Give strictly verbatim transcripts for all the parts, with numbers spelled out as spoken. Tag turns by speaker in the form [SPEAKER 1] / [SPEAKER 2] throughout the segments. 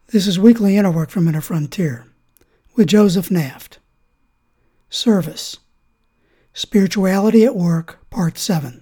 [SPEAKER 1] This is Weekly Inner Work from Inner Frontier with Joseph Naft. Service. Spirituality at Work, Part seven.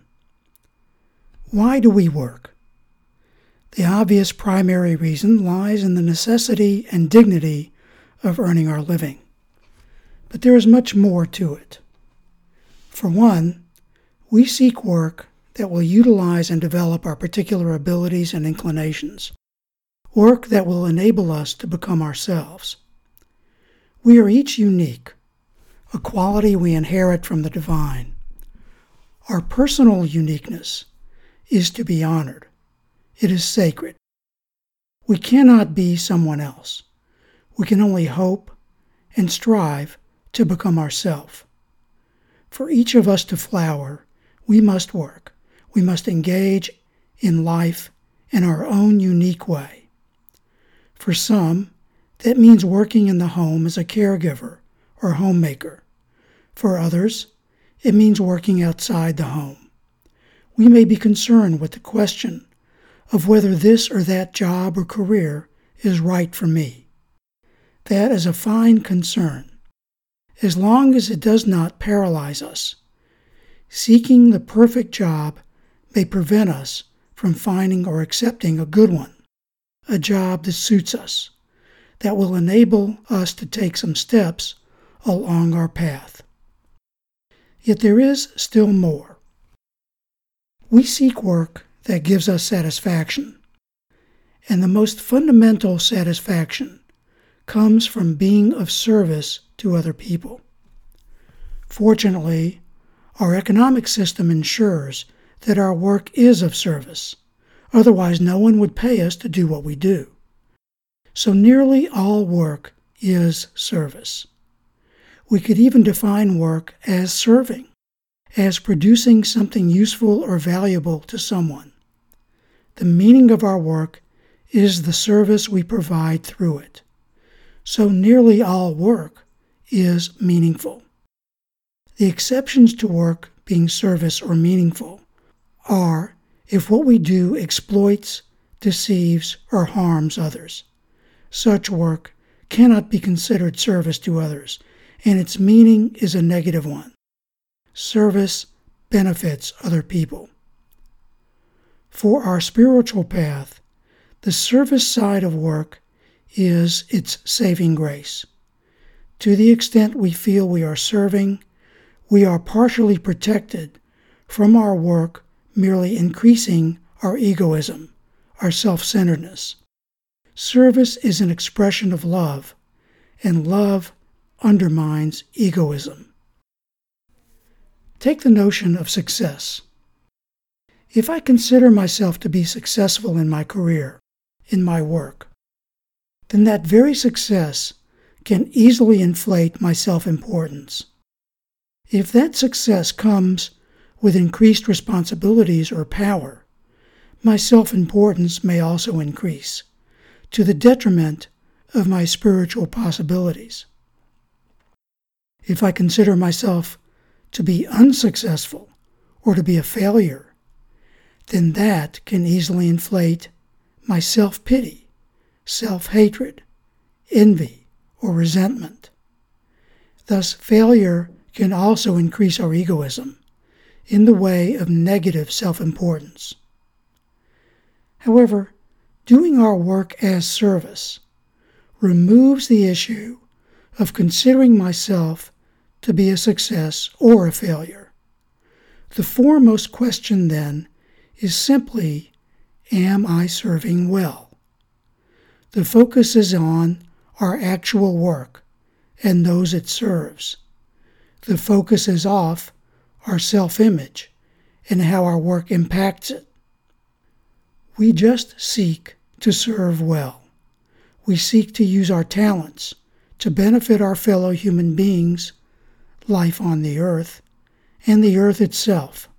[SPEAKER 1] Why do we work? The obvious primary reason lies in the necessity and dignity of earning our living. But there is much more to it. For one, we seek work that will utilize and develop our particular abilities and inclinations. Work that will enable us to become ourselves. We are each unique, a quality we inherit from the divine. Our personal uniqueness is to be honored. It is sacred. We cannot be someone else. We can only hope and strive to become ourselves. For each of us to flower, we must work. We must engage in life in our own unique way. For some, that means working in the home as a caregiver or homemaker. For others, it means working outside the home. We may be concerned with the question of whether this or that job or career is right for me. That is a fine concern, as long as it does not paralyze us. Seeking the perfect job may prevent us from finding or accepting a good one, a job that suits us, that will enable us to take some steps along our path. Yet there is still more. We seek work that gives us satisfaction, and the most fundamental satisfaction comes from being of service to other people. Fortunately, our economic system ensures that our work is of service. Otherwise, no one would pay us to do what we do. So nearly all work is service. We could even define work as serving, as producing something useful or valuable to someone. The meaning of our work is the service we provide through it. So nearly all work is meaningful. The exceptions to work being service or meaningful are if what we do exploits, deceives, or harms others. Such work cannot be considered service to others, and its meaning is a negative one. Service benefits other people. For our spiritual path, the service side of work is its saving grace. To the extent we feel we are serving, we are partially protected from our work merely increasing our egoism, our self-centeredness. Service is an expression of love, and love undermines egoism. Take the notion of success. If I consider myself to be successful in my career, in my work, then that very success can easily inflate my self-importance. If that success comes with increased responsibilities or power, my self-importance may also increase, to the detriment of my spiritual possibilities. If I consider myself to be unsuccessful or to be a failure, then that can easily inflate my self-pity, self-hatred, envy, or resentment. Thus, failure can also increase our egoism in the way of negative self-importance. However, doing our work as service removes the issue of considering myself to be a success or a failure. The foremost question then is simply, am I serving well? The focus is on our actual work and those it serves. The focus is off our self-image and how our work impacts it. We just seek to serve well. We seek to use our talents to benefit our fellow human beings, life on the earth, and the earth itself.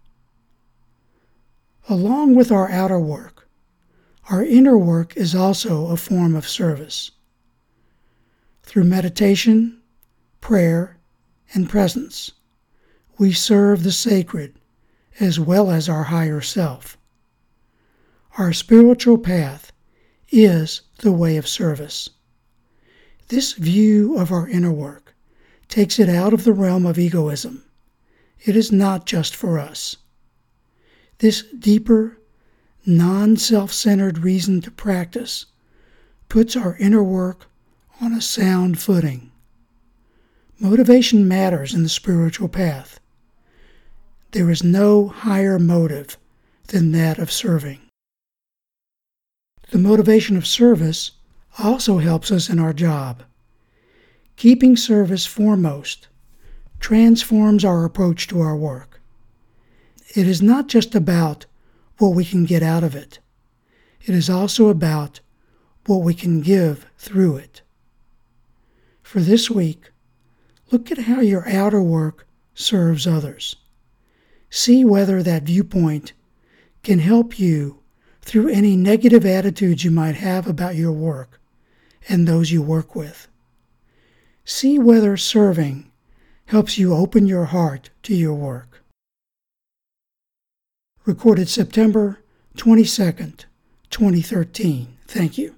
[SPEAKER 1] Along with our outer work, our inner work is also a form of service. Through meditation, prayer, and presence, we serve the sacred as well as our higher self. Our spiritual path is the way of service. This view of our inner work takes it out of the realm of egoism. It is not just for us. This deeper, non-self-centered reason to practice puts our inner work on a sound footing. Motivation matters in the spiritual path. There is no higher motive than that of serving. The motivation of service also helps us in our job. Keeping service foremost transforms our approach to our work. It is not just about what we can get out of it. It is also about what we can give through it. For this week, look at how your outer work serves others. See whether that viewpoint can help you through any negative attitudes you might have about your work and those you work with. See whether serving helps you open your heart to your work. Recorded September twenty-second, twenty thirteen. Thank you.